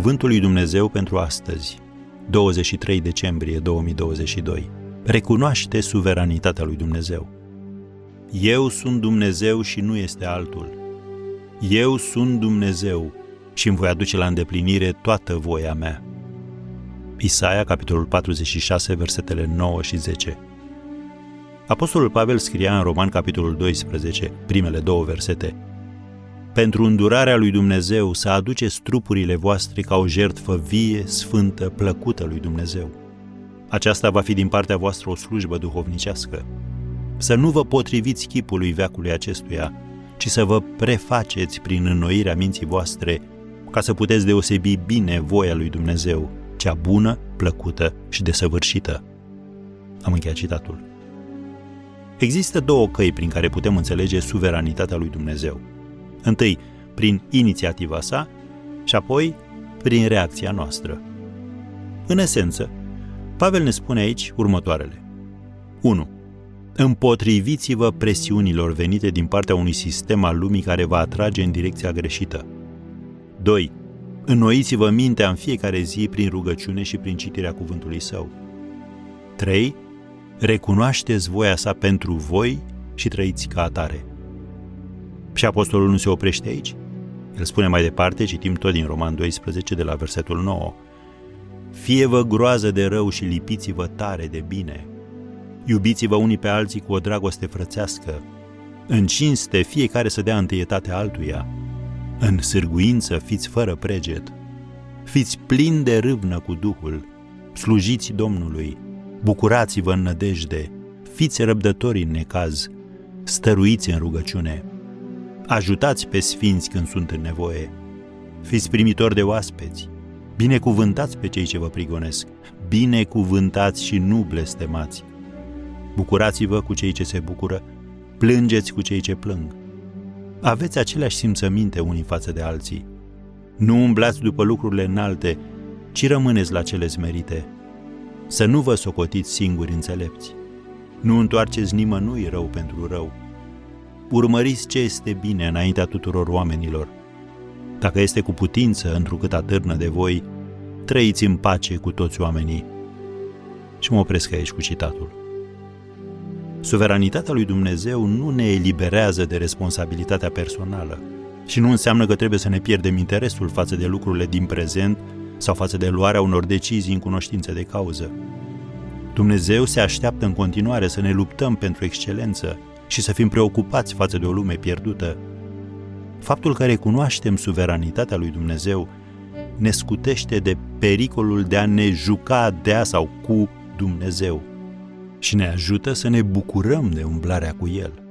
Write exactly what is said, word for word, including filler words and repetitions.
Cuvântul lui Dumnezeu pentru astăzi, douăzeci și trei decembrie două mii douăzeci și doi. Recunoaște suveranitatea lui Dumnezeu. Eu sunt Dumnezeu și nu este altul. Eu sunt Dumnezeu și îmi voi aduce la îndeplinire toată voia mea. Isaia, capitolul patruzeci și șase, versetele nouă și zece. Apostolul Pavel scria în Roman, capitolul doisprezece, primele două versete: pentru îndurarea lui Dumnezeu să aduceți trupurile voastre ca o jertfă vie, sfântă, plăcută lui Dumnezeu. Aceasta va fi din partea voastră o slujbă duhovnicească. Să nu vă potriviți chipului veacului acestuia, ci să vă prefaceți prin înnoirea minții voastre, ca să puteți deosebi bine voia lui Dumnezeu, cea bună, plăcută și desăvârșită. Am încheiat citatul. Există două căi prin care putem înțelege suveranitatea lui Dumnezeu. Întâi, prin inițiativa sa și apoi prin reacția noastră. În esență, Pavel ne spune aici următoarele. unu. Împotriviți-vă presiunilor venite din partea unui sistem al lumii care vă atrage în direcția greșită. doi. Înnoiți-vă mintea în fiecare zi prin rugăciune și prin citirea cuvântului său. trei. Recunoașteți voia sa pentru voi și trăiți ca atare. Și apostolul nu se oprește aici. El spune mai departe, citim tot din Roman doisprezece, de la versetul nouă. Fie-vă groază de rău și lipiți-vă tare de bine. Iubiți-vă unii pe alții cu o dragoste frățească. În cinste fiecare să dea întâietate altuia. În sârguință fiți fără preget. Fiți plini de râvnă cu Duhul. Slujiți Domnului. Bucurați-vă în nădejde. Fiți răbdători în necaz. Stăruiți în rugăciune. Ajutați pe sfinți când sunt în nevoie. Fiți primitori de oaspeți. Binecuvântați pe cei ce vă prigonesc. Binecuvântați și nu blestemați. Bucurați-vă cu cei ce se bucură. Plângeți cu cei ce plâng. Aveți aceleași simțăminte unii față de alții. Nu umblați după lucrurile înalte, ci rămâneți la cele smerite. Să nu vă socotiți singuri înțelepți. Nu întoarceți nimănui rău pentru rău. Urmăriți ce este bine înaintea tuturor oamenilor. Dacă este cu putință, întrucât atârnă de voi, trăiți în pace cu toți oamenii. Și mă opresc aici cu citatul. Suveranitatea lui Dumnezeu nu ne eliberează de responsabilitatea personală și nu înseamnă că trebuie să ne pierdem interesul față de lucrurile din prezent sau față de luarea unor decizii în cunoștință de cauză. Dumnezeu se așteaptă în continuare să ne luptăm pentru excelență și să fim preocupați față de o lume pierdută. Faptul că recunoaștem suveranitatea lui Dumnezeu ne scutește de pericolul de a ne juca de-a sau cu Dumnezeu și ne ajută să ne bucurăm de umblarea cu El.